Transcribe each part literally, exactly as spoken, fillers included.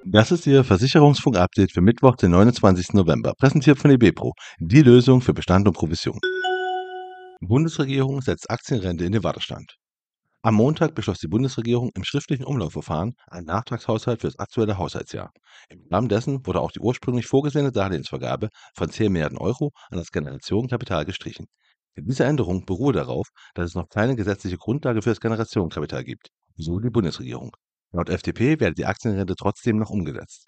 Das ist Ihr Versicherungsfunk-Update für Mittwoch, den neunundzwanzigsten November, präsentiert von eBepro, die Lösung für Bestand und Provision. Bundesregierung setzt Aktienrente in den Wartestand. Am Montag beschloss die Bundesregierung im schriftlichen Umlaufverfahren einen Nachtragshaushalt für das aktuelle Haushaltsjahr. Im Rahmen dessen wurde auch die ursprünglich vorgesehene Darlehensvergabe von zehn Milliarden Euro an das Generationenkapital gestrichen. Diese Änderung beruhe darauf, dass es noch keine gesetzliche Grundlage für das Generationenkapital gibt, so die Bundesregierung. Laut F D P werde die Aktienrente trotzdem noch umgesetzt.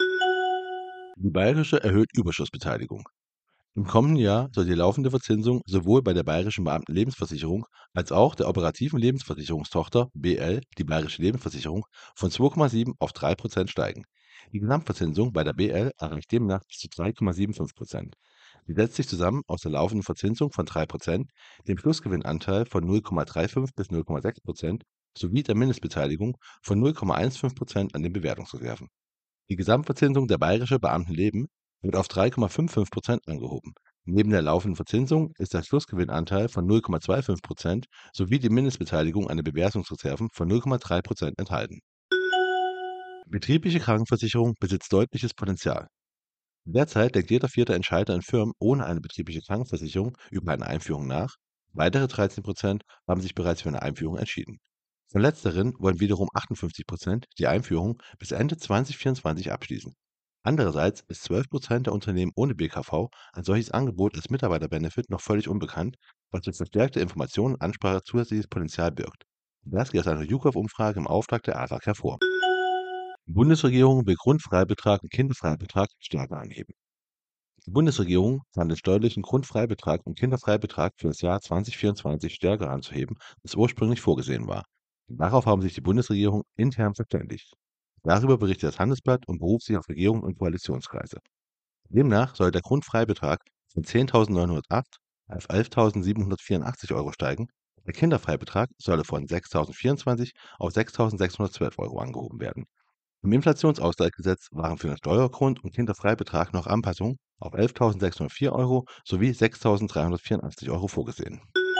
Die Bayerische erhöht Überschussbeteiligung. Im kommenden Jahr soll die laufende Verzinsung sowohl bei der Bayerischen Beamtenlebensversicherung als auch der operativen Lebensversicherungstochter B L, die Bayerische Lebensversicherung, von zwei Komma sieben auf drei Prozent steigen. Die Gesamtverzinsung bei der B L erreicht demnach bis zu drei Komma fünfundsiebzig Prozent. Sie setzt sich zusammen aus der laufenden Verzinsung von drei Prozent, dem Schlussgewinnanteil von null Komma fünfunddreißig bis null Komma sechs Prozent sowie der Mindestbeteiligung von null Komma fünfzehn Prozent an den Bewertungsreserven. Die Gesamtverzinsung der Bayerische Beamtenleben wird auf drei Komma fünfundfünfzig Prozent angehoben. Neben der laufenden Verzinsung ist der Schlussgewinnanteil von null Komma fünfundzwanzig Prozent sowie die Mindestbeteiligung an den Bewertungsreserven von null Komma drei Prozent enthalten. Betriebliche Krankenversicherung besitzt deutliches Potenzial. Derzeit denkt jeder vierte Entscheider in Firmen ohne eine betriebliche Krankenversicherung über eine Einführung nach. Weitere dreizehn Prozent haben sich bereits für eine Einführung entschieden. Von letzteren wollen wiederum achtundfünfzig Prozent die Einführung bis Ende zweitausendvierundzwanzig abschließen. Andererseits ist zwölf Prozent der Unternehmen ohne B K V ein solches Angebot als Mitarbeiterbenefit noch völlig unbekannt, was durch verstärkte Information und Ansprache zusätzliches Potenzial birgt. Das geht aus einer YouGov-Umfrage im Auftrag der A D A G hervor. Die Bundesregierung will Grundfreibetrag und Kinderfreibetrag stärker anheben. Die Bundesregierung plant den steuerlichen Grundfreibetrag und Kinderfreibetrag für das Jahr zweitausendvierundzwanzig stärker anzuheben, als ursprünglich vorgesehen war. Darauf haben sich die Bundesregierung intern verständigt. Darüber berichtet das Handelsblatt und beruft sich auf Regierung und Koalitionskreise. Demnach soll der Grundfreibetrag von zehntausendneunhundertacht auf elftausendsiebenhundertvierundachtzig Euro steigen. Der Kinderfreibetrag solle von sechstausendvierundzwanzig auf sechstausendsechshundertzwölf Euro angehoben werden. Im Inflationsausgleichsgesetz waren für den Steuergrund- und Kinderfreibetrag noch Anpassungen auf elftausendsechshundertvier Euro sowie sechstausenddreihundertvierundachtzig Euro vorgesehen.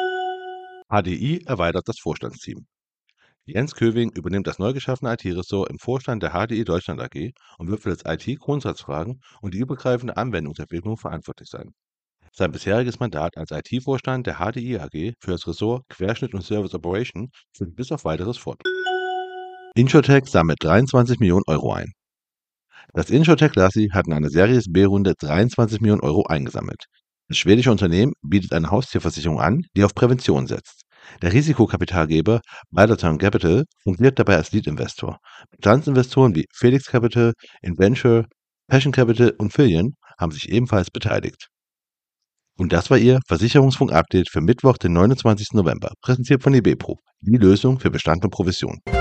H D I erweitert das Vorstandsteam. Jens Köwing übernimmt das neu geschaffene I T-Ressort im Vorstand der H D I Deutschland A G und wird für das I T-Grundsatzfragen und die übergreifende Anwendungsentwicklung verantwortlich sein. Sein bisheriges Mandat als I T-Vorstand der H D I A G für das Ressort Querschnitt und Service Operation führt bis auf Weiteres fort. Insurtech sammelt dreiundzwanzig Millionen Euro ein. Das Insurtech Lassi hat in einer Series B-Runde dreiundzwanzig Millionen Euro eingesammelt. Das schwedische Unternehmen bietet eine Haustierversicherung an, die auf Prävention setzt. Der Risikokapitalgeber Balderton Capital fungiert dabei als Lead-Investor. Bestandsinvestoren wie Felix Capital, Inventure, Passion Capital und Fillion haben sich ebenfalls beteiligt. Und das war Ihr Versicherungsfunk-Update für Mittwoch, den neunundzwanzigsten November, präsentiert von eBepro, die Lösung für Bestand und Provision.